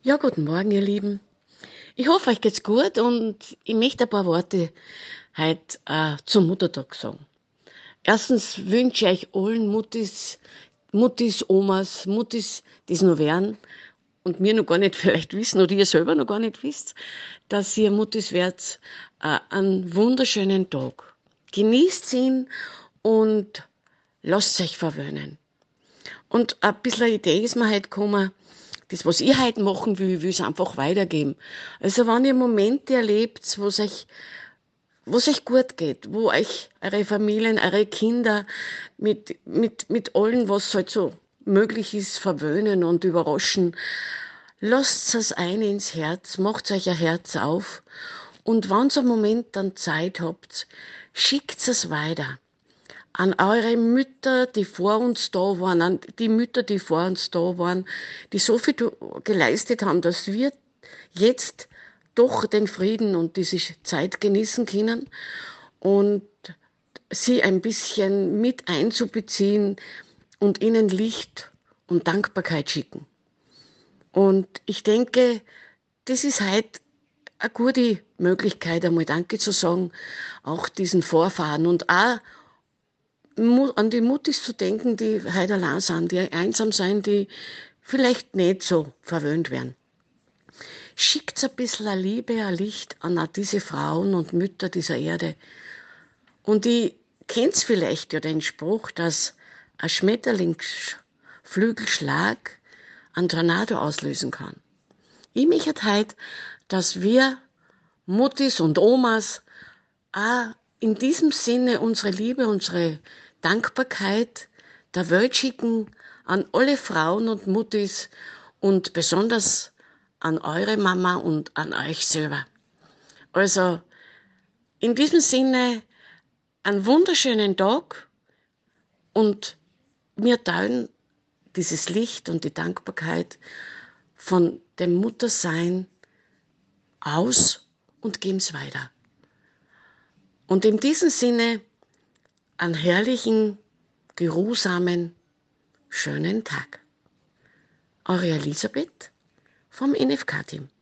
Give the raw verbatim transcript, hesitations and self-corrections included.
Ja, guten Morgen, ihr Lieben. Ich hoffe, euch geht's gut und ich möchte ein paar Worte heute äh, zum Muttertag sagen. Erstens wünsche ich euch allen Muttis, Muttis, Omas, Muttis, die es noch werden und mir noch gar nicht vielleicht wissen oder ihr selber noch gar nicht wisst, dass ihr Muttis werdet, äh, einen wunderschönen Tag. Genießt ihn und lasst euch verwöhnen. Und ein bisschen eine Idee ist mir heute gekommen, das, was ich heute machen will, will ich einfach weitergeben. Also wenn ihr Momente erlebt, wo es euch, wo es euch gut geht, wo euch eure Familien, eure Kinder mit, mit, mit allem, was halt so möglich ist, verwöhnen und überraschen, lasst es ein ins Herz, macht euch ein Herz auf und wenn ihr einen Moment dann Zeit habt, schickt es weiter an eure Mütter, die vor uns da waren, an die Mütter, die vor uns da waren, die so viel geleistet haben, dass wir jetzt doch den Frieden und diese Zeit genießen können und sie ein bisschen mit einzubeziehen und ihnen Licht und Dankbarkeit schicken. Und ich denke, das ist heute eine gute Möglichkeit, einmal Danke zu sagen, auch diesen Vorfahren und auch an die Muttis zu denken, die heute allein sind, die einsam sind, die vielleicht nicht so verwöhnt werden. Schickt ein bisschen eine Liebe, ein Licht an diese Frauen und Mütter dieser Erde. Und ich kennt's vielleicht ja den Spruch, dass ein Schmetterlingsflügelschlag einen Tornado auslösen kann. Ich möchte heute, dass wir Muttis und Omas auch in diesem Sinne unsere Liebe, unsere Dankbarkeit der Welt schicken an alle Frauen und Muttis und besonders an eure Mama und an euch selber. Also in diesem Sinne einen wunderschönen Tag und wir teilen dieses Licht und die Dankbarkeit von dem Muttersein aus und geben es weiter. Und in diesem Sinne einen herrlichen, geruhsamen, schönen Tag. Eure Elisabeth vom N F K-Team.